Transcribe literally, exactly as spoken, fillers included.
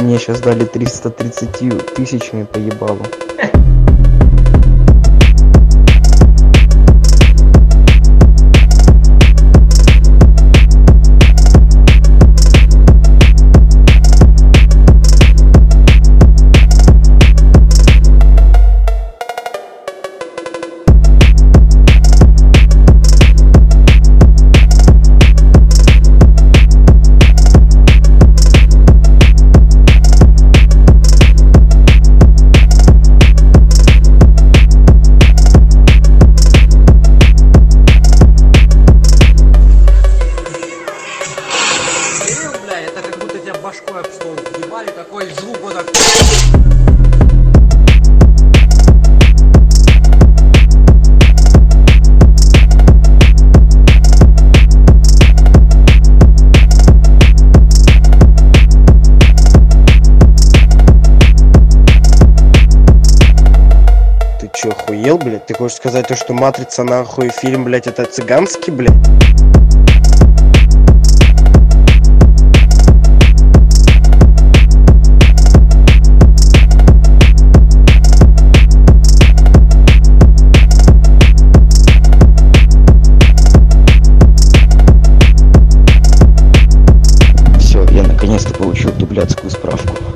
мне сейчас дали триста тридцать тысячами по ебалу. Это как будто тебя башкой об стол въебали, такой звук вот так. Ты чё, охуел, блядь? Ты хочешь сказать то, что «Матрица» нахуй фильм, блядь, это цыганский, блядь? Все, я наконец-то получил дублятскую справку.